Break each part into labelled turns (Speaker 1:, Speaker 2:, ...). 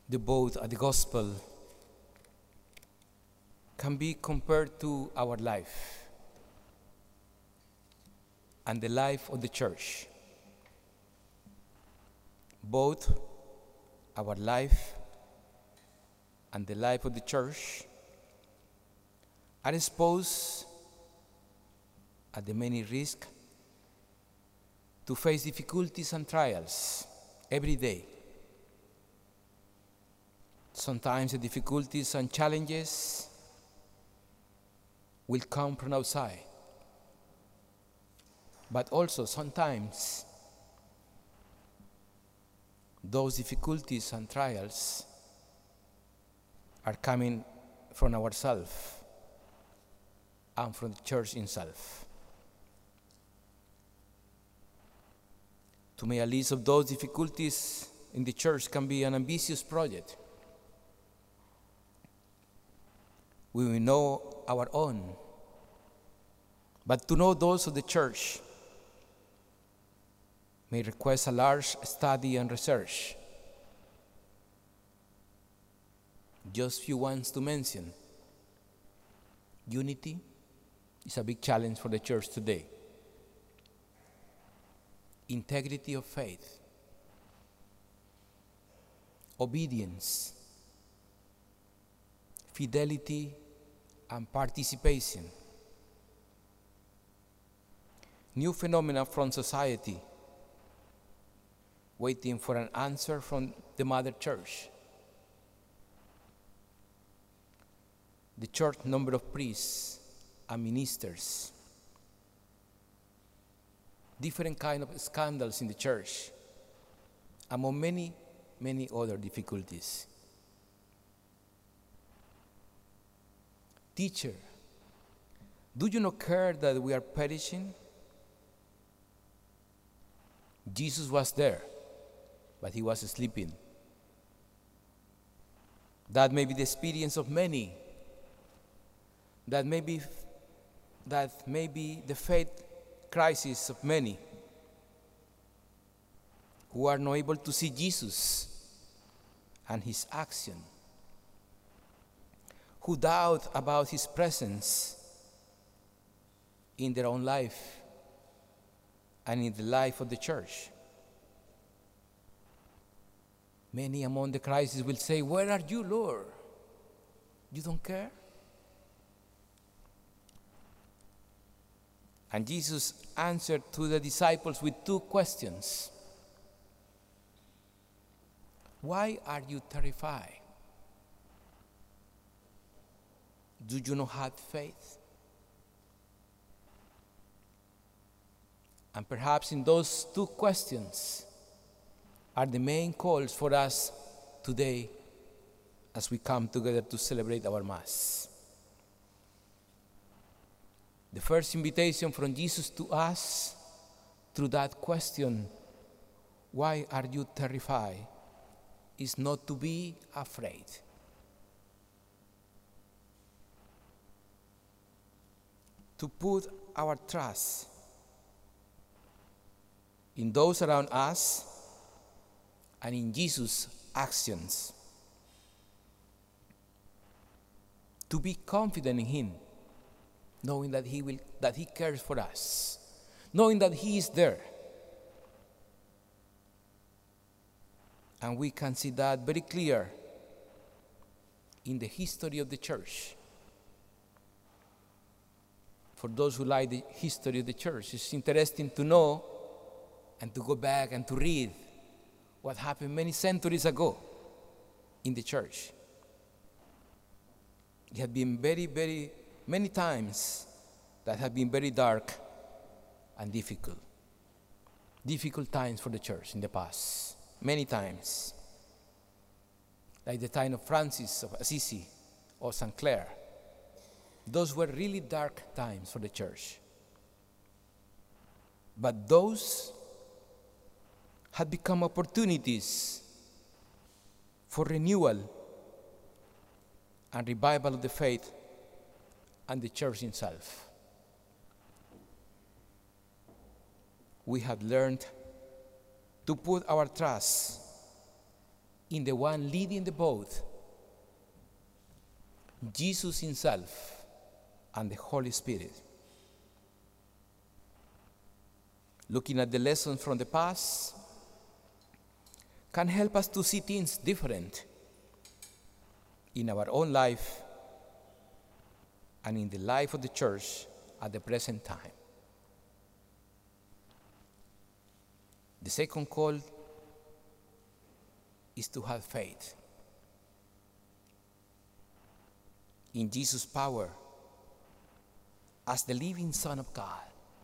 Speaker 1: devout at the gospel can be compared to our life and the life of the church. Both our life and the life of the church are exposed at the many risks to face difficulties and trials every day. Sometimes the difficulties and challenges will come from outside, but also sometimes those difficulties and trials are coming from ourselves and from the church itself. To make a list of those difficulties in the church can be an ambitious project. We will know our own, but to know those of the church may request a large study and research. Just few ones to mention. Unity is a big challenge for the church today. Integrity of faith, obedience, fidelity, and participation. New phenomena from society, waiting for an answer from the Mother Church. The church number of priests and ministers. Different kind of scandals in the church, among many, many other difficulties. Teacher, do you not care that we are perishing? Jesus was there, but he was sleeping. That may be the experience of many. That may be the faith crisis of many who are not able to see Jesus and his action, who doubt about his presence in their own life and in the life of the church. Many among the crises will say, "Where are you, Lord? You don't care?" And Jesus answered to the disciples with two questions. Why are you terrified? Do you not have faith? And perhaps in those two questions are the main calls for us today as we come together to celebrate our Mass. The first invitation from Jesus to us through that question, why are you terrified, is not to be afraid. To put our trust in those around us and in Jesus' actions. To be confident in him, knowing that he cares for us, knowing that he is there. And we can see that very clear in the history of the church. For those who like the history of the church, it's interesting to know and to go back and to read what happened many centuries ago in the church. It had been very many times that have been very dark and difficult. Difficult times for the church in the past, many times. Like the time of Francis of Assisi or St. Clare. Those were really dark times for the church. But those had become opportunities for renewal and revival of the faith and the church itself. We have learned to put our trust in the one leading the boat, Jesus himself and the Holy Spirit. Looking at the lessons from the past can help us to see things different in our own life and in the life of the church at the present time. The second call is to have faith in Jesus' power as the living Son of God.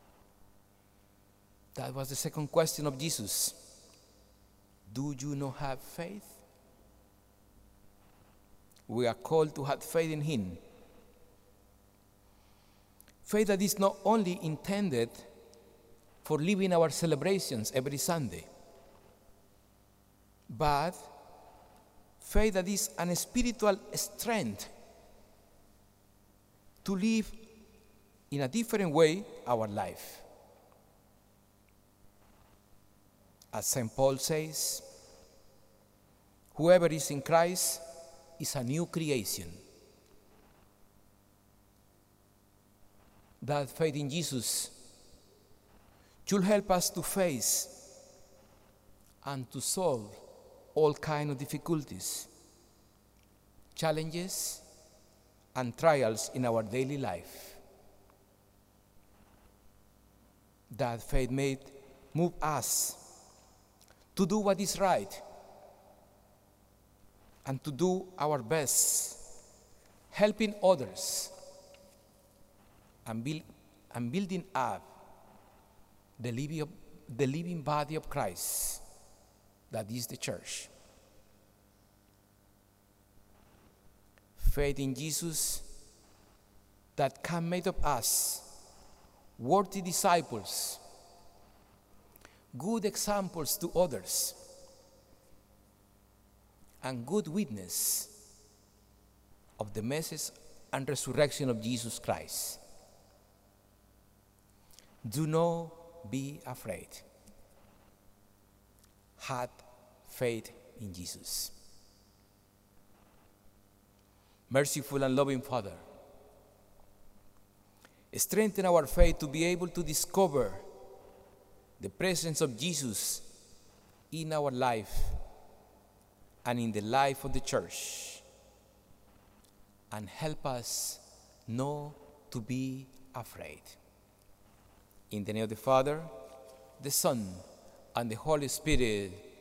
Speaker 1: That was the second question of Jesus. Do you not have faith? We are called to have faith in him. Faith that is not only intended for living our celebrations every Sunday, but faith that is a spiritual strength to live in a different way our life. As St. Paul says, whoever is in Christ is a new creation. That faith in Jesus should help us to face and to solve all kinds of difficulties, challenges, and trials in our daily life. That faith may move us to do what is right and to do our best, helping others and building up the living body of Christ, that is the church. Faith in Jesus that can make of us worthy disciples, good examples to others, and good witness of the message and resurrection of Jesus Christ. Do not be afraid. Have faith in Jesus. Merciful and loving Father, strengthen our faith to be able to discover the presence of Jesus in our life and in the life of the church, and help us not to be afraid. In the name of the Father, the Son, and the Holy Spirit.